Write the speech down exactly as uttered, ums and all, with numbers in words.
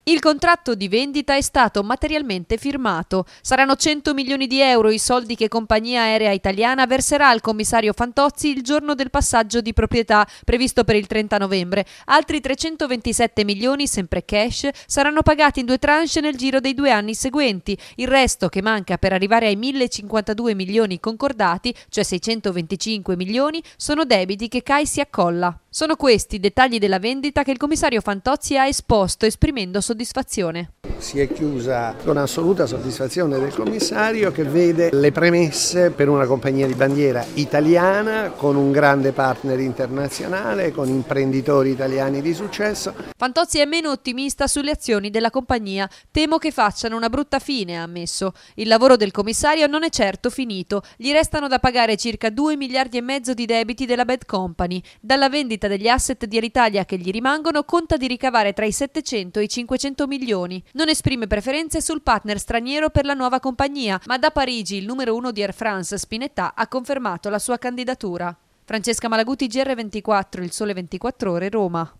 Il contratto di vendita è stato materialmente firmato. Saranno cento milioni di euro i soldi che Compagnia Aerea Italiana verserà al commissario Fantozzi il giorno del passaggio di proprietà, previsto per il trenta novembre. Altri trecentoventisette milioni, sempre cash, saranno pagati in due tranche nel giro dei due anni seguenti. Il resto, che manca per arrivare ai millecinquantadue milioni concordati, cioè seicentoventicinque milioni, sono debiti che C A I si accolla. Sono questi i dettagli della vendita che il commissario Fantozzi ha esposto, esprimendo soddisfazione. Si è chiusa con assoluta soddisfazione del commissario, che vede le premesse per una compagnia di bandiera italiana con un grande partner internazionale, con imprenditori italiani di successo. Fantozzi è meno ottimista sulle azioni della compagnia. Temo che facciano una brutta fine, ha ammesso. Il lavoro del commissario non è certo finito. Gli restano da pagare circa due miliardi e mezzo di debiti della Bad Company. Dalla vendita degli asset di Alitalia che gli rimangono conta di ricavare tra i settecento e i cinquecento milioni. Non esprime preferenze sul partner straniero per la nuova compagnia, ma da Parigi il numero uno di Air France, Spinetta, ha confermato la sua candidatura. Francesca Malaguti, G R ventiquattro, Il Sole ventiquattro Ore, Roma.